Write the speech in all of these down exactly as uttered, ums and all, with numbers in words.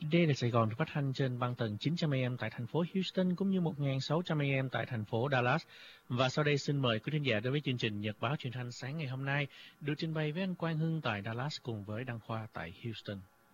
Đê là Sài Gòn được phát thanh trên băng tần chín trăm a em tại thành phố Houston cũng như một nghìn sáu trăm a em tại thành phố Dallas. Và sau đây xin mời quý thính giả đến với chương trình Nhật báo truyền thanh sáng ngày hôm nay được trình bày với anh Quang Hưng tại Dallas cùng với Đăng Khoa tại Houston.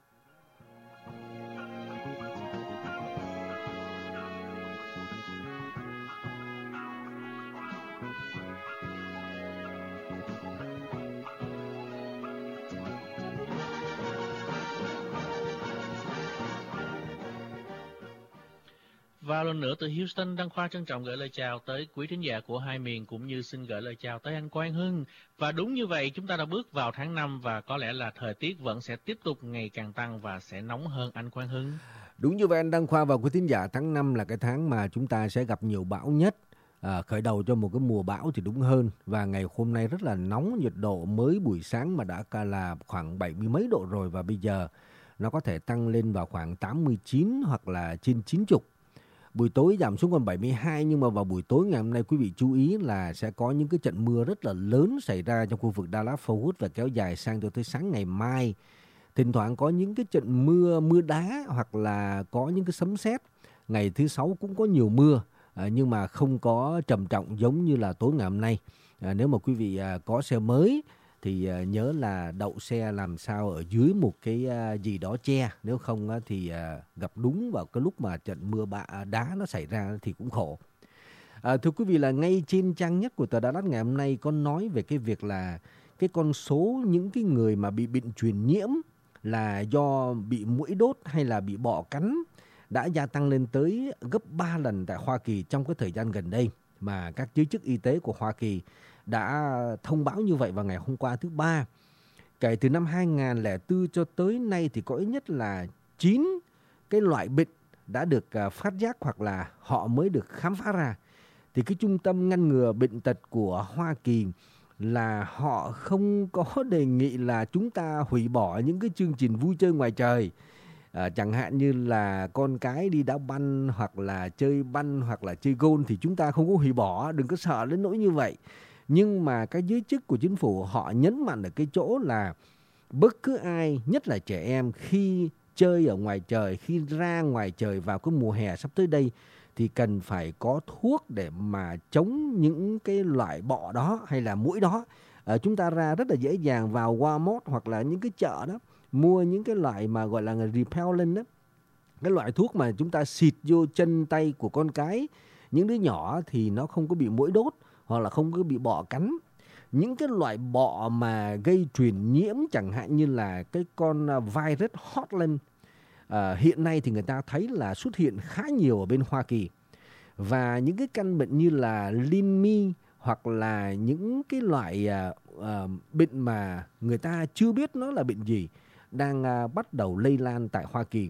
Và lần nữa từ Houston, Đăng Khoa trân trọng gửi lời chào tới quý thính giả của hai miền cũng như xin gửi lời chào tới anh Quang Hưng. Và đúng như vậy, chúng ta đã bước vào tháng năm và có lẽ là thời tiết vẫn sẽ tiếp tục ngày càng tăng và sẽ nóng hơn anh Quang Hưng. Đúng như vậy anh Đăng Khoa và quý thính giả, tháng năm là cái tháng mà chúng ta sẽ gặp nhiều bão nhất. À, khởi đầu cho một cái mùa bão thì đúng hơn. Và ngày hôm nay rất là nóng, nhiệt độ mới buổi sáng mà đã là khoảng bảy mươi mấy độ rồi. Và bây giờ nó có thể tăng lên vào khoảng tám mươi chín hoặc là trên chín mươi. Buổi tối giảm xuống còn bảy mươi hai, nhưng mà vào buổi tối ngày hôm nay quý vị chú ý là sẽ có những cái trận mưa rất là lớn xảy ra trong khu vực Dallas Fort Worth và kéo dài sang cho tới sáng ngày mai. Thỉnh thoảng có những cái trận mưa, mưa đá hoặc là có những cái sấm sét. Ngày thứ sáu cũng có nhiều mưa, à, nhưng mà không có trầm trọng giống như là tối ngày hôm nay. À, nếu mà quý vị à, có xe mới thì à, nhớ là đậu xe làm sao ở dưới một cái à, gì đó che. Nếu không á, thì à, gặp đúng vào cái lúc mà trận mưa bạ đá nó xảy ra thì cũng khổ. À, thưa quý vị, là ngay trên trang nhất của tờ Dallas ngày hôm nay có nói về cái việc là cái con số những cái người mà bị bệnh truyền nhiễm là do bị muỗi đốt hay là bị bọ cắn đã gia tăng lên tới gấp ba lần tại Hoa Kỳ trong cái thời gian gần đây, mà các giới chức y tế của Hoa Kỳ đã thông báo như vậy vào ngày hôm qua thứ ba. Kể từ năm hai không không bốn cho tới nay thì có ít nhất là chín cái loại bệnh đã được phát giác hoặc là họ mới được khám phá ra. Thì cái trung tâm ngăn ngừa bệnh tật của Hoa Kỳ là họ không có đề nghị là chúng ta hủy bỏ những cái chương trình vui chơi ngoài trời. À, chẳng hạn như là con cái đi đá banh hoặc là chơi banh hoặc là chơi golf thì chúng ta không có hủy bỏ, đừng có sợ đến nỗi như vậy. Nhưng mà các giới chức của chính phủ họ nhấn mạnh ở cái chỗ là bất cứ ai, nhất là trẻ em, khi chơi ở ngoài trời, khi ra ngoài trời vào cái mùa hè sắp tới đây thì cần phải có thuốc để mà chống những cái loại bọ đó hay là muỗi đó. À, chúng ta ra rất là dễ dàng vào Walmart hoặc là những cái chợ đó, mua những cái loại mà gọi là repellent đó. Cái loại thuốc mà chúng ta xịt vô chân tay của con cái, những đứa nhỏ thì nó không có bị muỗi đốt hoặc là không có bị bọ cắn. Những cái loại bọ mà gây truyền nhiễm chẳng hạn như là cái con virus Heartland, à, hiện nay thì người ta thấy là xuất hiện khá nhiều ở bên Hoa Kỳ. Và những cái căn bệnh như là Lyme hoặc là những cái loại à, à, bệnh mà người ta chưa biết nó là bệnh gì đang à, bắt đầu lây lan tại Hoa Kỳ.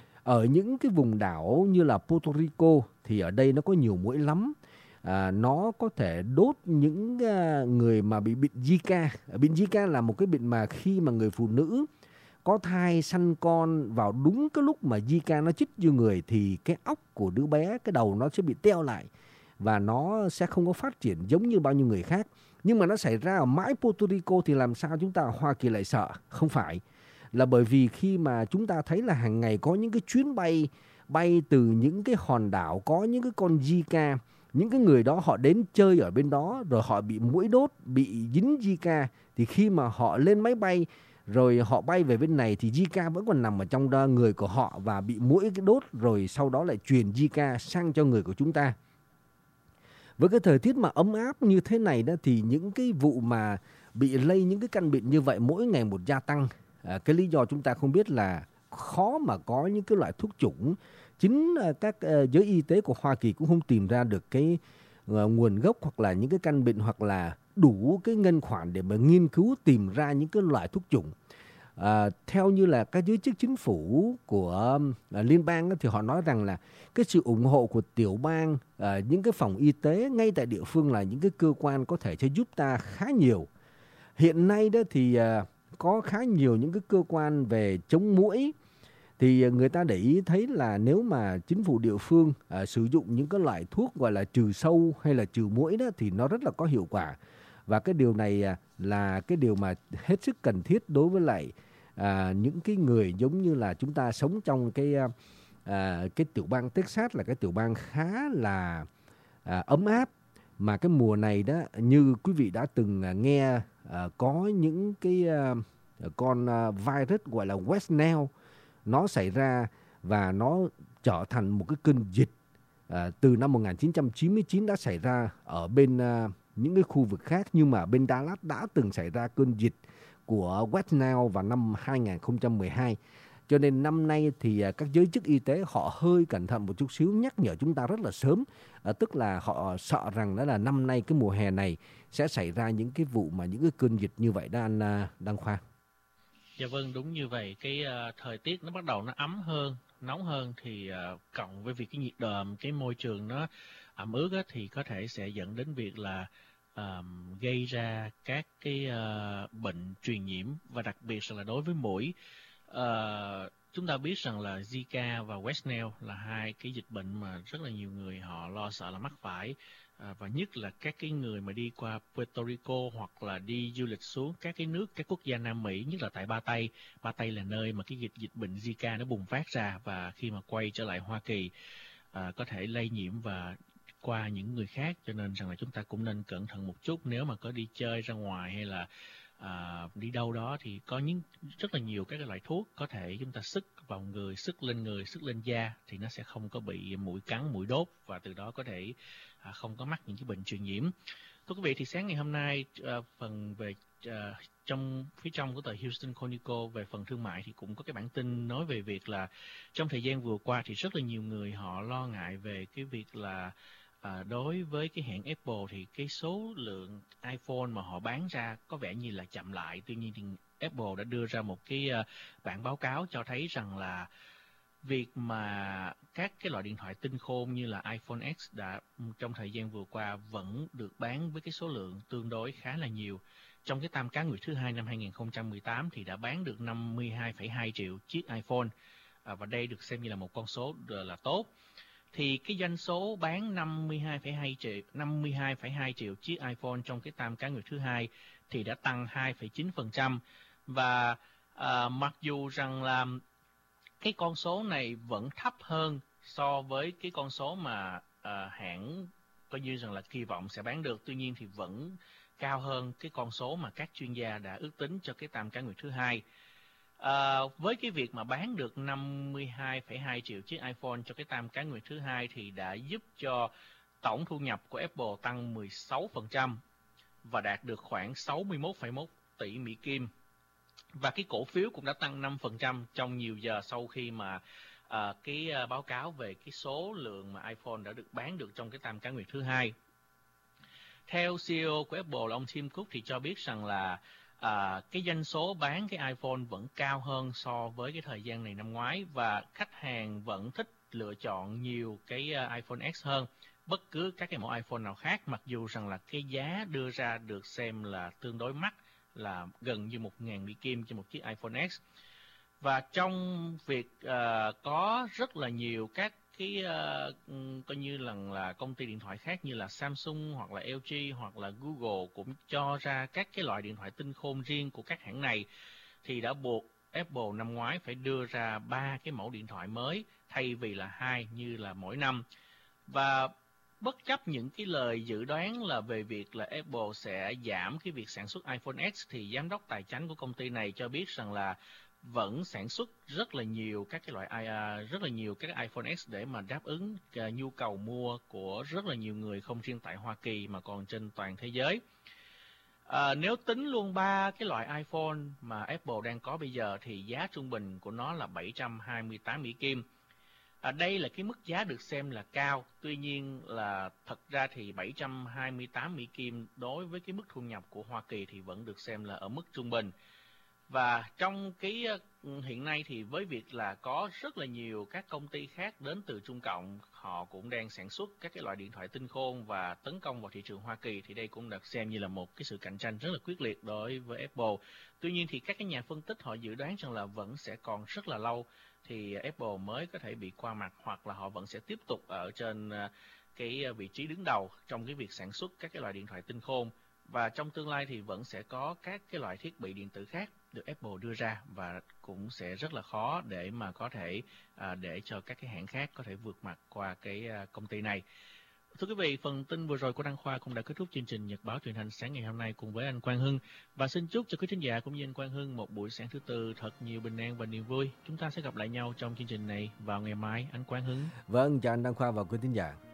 Ở những cái vùng đảo như là Puerto Rico thì ở đây nó có nhiều muỗi lắm. À, nó có thể đốt những uh, người mà bị bệnh Zika. Bệnh Zika là một cái bệnh mà khi mà người phụ nữ có thai sanh con vào đúng cái lúc mà Zika nó chích vô người thì cái óc của đứa bé, cái đầu nó sẽ bị teo lại và nó sẽ không có phát triển giống như bao nhiêu người khác. Nhưng mà nó xảy ra ở mãi Puerto Rico thì làm sao chúng ta ở Hoa Kỳ lại sợ? Không phải, là bởi vì khi mà chúng ta thấy là hàng ngày có những cái chuyến bay bay từ những cái hòn đảo có những cái con Zika. Những cái người đó họ đến chơi ở bên đó rồi họ bị muỗi đốt, bị dính Zika. Thì khi mà họ lên máy bay rồi họ bay về bên này thì Zika vẫn còn nằm ở trong đó, người của họ và bị muỗi cái đốt rồi sau đó lại truyền Zika sang cho người của chúng ta. Với cái thời tiết mà ấm áp như thế này đó thì những cái vụ mà bị lây những cái căn bệnh như vậy mỗi ngày một gia tăng. À, cái lý do chúng ta không biết là khó mà có những cái loại thuốc chủng. Chính các uh, giới y tế của Hoa Kỳ cũng không tìm ra được cái uh, nguồn gốc hoặc là những cái căn bệnh hoặc là đủ cái ngân khoản để mà nghiên cứu tìm ra những cái loại thuốc chủng. Uh, theo như là các giới chức chính phủ của uh, liên bang thì họ nói rằng là cái sự ủng hộ của tiểu bang, uh, những cái phòng y tế ngay tại địa phương là những cái cơ quan có thể sẽ giúp ta khá nhiều. Hiện nay đó thì uh, có khá nhiều những cái cơ quan về chống muỗi. Thì người ta để ý thấy là nếu mà chính phủ địa phương à, sử dụng những cái loại thuốc gọi là trừ sâu hay là trừ muỗi đó thì nó rất là có hiệu quả. Và cái điều này à, là cái điều mà hết sức cần thiết đối với lại à, những cái người giống như là chúng ta sống trong cái à, cái tiểu bang Texas là cái tiểu bang khá là à, ấm áp, mà cái mùa này đó như quý vị đã từng à, nghe à, có những cái à, con à, virus gọi là West Nile nó xảy ra và nó trở thành một cái cơn dịch à, từ năm một nghìn chín trăm chín mươi chín đã xảy ra ở bên à, những cái khu vực khác, nhưng mà bên Dallas đã từng xảy ra cơn dịch của West Nile vào năm hai nghìn không trăm mười hai. Cho nên năm nay thì à, các giới chức y tế họ hơi cẩn thận một chút xíu, nhắc nhở chúng ta rất là sớm, à, tức là họ sợ rằng đó là năm nay cái mùa hè này sẽ xảy ra những cái vụ mà những cái cơn dịch như vậy đó anh à, Đăng Khoa. Dạ vâng, đúng như vậy. Cái uh, thời tiết nó bắt đầu nó ấm hơn, nóng hơn thì uh, cộng với việc cái nhiệt độ, cái môi trường nó ẩm ướt á, thì có thể sẽ dẫn đến việc là uh, gây ra các cái uh, bệnh truyền nhiễm, và đặc biệt là đối với muỗi. Uh, chúng ta biết rằng là Zika và West Nile là hai cái dịch bệnh mà rất là nhiều người họ lo sợ là mắc phải. À, và nhất là các cái người mà đi qua Puerto Rico hoặc là đi du lịch xuống các cái nước, các quốc gia Nam Mỹ, nhất là tại Ba Tây. Ba Tây là nơi mà cái dịch dịch bệnh Zika nó bùng phát ra, và khi mà quay trở lại Hoa Kỳ à, có thể lây nhiễm và qua những người khác, cho nên rằng là chúng ta cũng nên cẩn thận một chút. Nếu mà có đi chơi ra ngoài hay là à, đi đâu đó thì có những rất là nhiều các cái loại thuốc có thể chúng ta sức vào người, sức lên người, sức lên da thì nó sẽ không có bị muỗi cắn, muỗi đốt, và từ đó có thể à, không có mắc những cái bệnh truyền nhiễm. Thưa quý vị, thì sáng ngày hôm nay à, phần về à, trong phía trong của tờ Houston Chronicle về phần thương mại thì cũng có cái bản tin nói về việc là trong thời gian vừa qua thì rất là nhiều người họ lo ngại về cái việc là à, đối với cái hãng Apple thì cái số lượng iPhone mà họ bán ra có vẻ như là chậm lại. Tuy nhiên thì Apple đã đưa ra một cái uh, bản báo cáo cho thấy rằng là việc mà các cái loại điện thoại tinh khôn như là iPhone X đã trong thời gian vừa qua vẫn được bán với cái số lượng tương đối khá là nhiều. Trong cái tam cá nguyệt thứ hai năm hai nghìn không trăm mười tám thì đã bán được năm mươi hai phẩy hai triệu chiếc iPhone, à, và đây được xem như là một con số là tốt. Thì cái doanh số bán năm mươi hai phẩy hai triệu năm mươi hai phẩy hai triệu chiếc iPhone trong cái tam cá nguyệt thứ hai thì đã tăng hai phẩy chín phần trăm, và à, mặc dù rằng là cái con số này vẫn thấp hơn so với cái con số mà à, hãng coi như rằng là kỳ vọng sẽ bán được, tuy nhiên thì vẫn cao hơn cái con số mà các chuyên gia đã ước tính cho cái tam cá nguyệt thứ hai. À, với cái việc mà bán được năm mươi hai phẩy hai triệu chiếc iPhone cho cái tam cá nguyệt thứ hai thì đã giúp cho tổng thu nhập của Apple tăng mười sáu phần trăm và đạt được khoảng sáu mươi mốt phẩy một tỷ Mỹ Kim. Và cái cổ phiếu cũng đã tăng năm phần trăm trong nhiều giờ sau khi mà à, cái à, báo cáo về cái số lượng mà iPhone đã được bán được trong cái tam cá nguyệt thứ hai. Theo xê e ô của Apple là ông Tim Cook thì cho biết rằng là à, cái doanh số bán cái iPhone vẫn cao hơn so với cái thời gian này năm ngoái, và khách hàng vẫn thích lựa chọn nhiều cái uh, iPhone X hơn bất cứ các cái mẫu iPhone nào khác, mặc dù rằng là cái giá đưa ra được xem là tương đối mắc, là gần như một nghìn Mỹ Kim cho một chiếc iPhone X. Và trong việc uh, có rất là nhiều các cái uh, coi như là, là công ty điện thoại khác như là Samsung hoặc là lờ giê hoặc là Google cũng cho ra các cái loại điện thoại tinh khôn riêng của các hãng này, thì đã buộc Apple năm ngoái phải đưa ra ba cái mẫu điện thoại mới thay vì là hai như là mỗi năm. Và bất chấp những cái lời dự đoán là về việc là Apple sẽ giảm cái việc sản xuất iPhone X, thì giám đốc tài chính của công ty này cho biết rằng là vẫn sản xuất rất là nhiều các cái loại rất là nhiều các iPhone X để mà đáp ứng nhu cầu mua của rất là nhiều người, không riêng tại Hoa Kỳ mà còn trên toàn thế giới. À, nếu tính luôn ba cái loại iPhone mà Apple đang có bây giờ thì giá trung bình của nó là bảy trăm hai mươi tám Mỹ Kim. À, đây là cái mức giá được xem là cao, tuy nhiên là thật ra thì bảy trăm hai mươi tám Mỹ Kim đối với cái mức thu nhập của Hoa Kỳ thì vẫn được xem là ở mức trung bình. Và trong cái hiện nay thì với việc là có rất là nhiều các công ty khác đến từ Trung Cộng, họ cũng đang sản xuất các cái loại điện thoại tinh khôn và tấn công vào thị trường Hoa Kỳ, thì đây cũng được xem như là một cái sự cạnh tranh rất là quyết liệt đối với Apple. Tuy nhiên thì các cái nhà phân tích họ dự đoán rằng là vẫn sẽ còn rất là lâu thì Apple mới có thể bị qua mặt, hoặc là họ vẫn sẽ tiếp tục ở trên cái vị trí đứng đầu trong cái việc sản xuất các cái loại điện thoại tinh khôn. Và trong tương lai thì vẫn sẽ có các cái loại thiết bị điện tử khác được Apple đưa ra, và cũng sẽ rất là khó để mà có thể à, để cho các cái hãng khác có thể vượt mặt qua cái à, công ty này. Thưa quý vị, phần tin vừa rồi của Đăng Khoa cũng đã kết thúc chương trình Nhật báo truyền hình sáng ngày hôm nay cùng với anh Quang Hưng. Và xin chúc cho quý thính giả cũng như anh Quang Hưng một buổi sáng thứ tư thật nhiều bình an và niềm vui. Chúng ta sẽ gặp lại nhau trong chương trình này vào ngày mai, anh Quang Hưng. Vâng, chào anh Đăng Khoa và quý thính giả.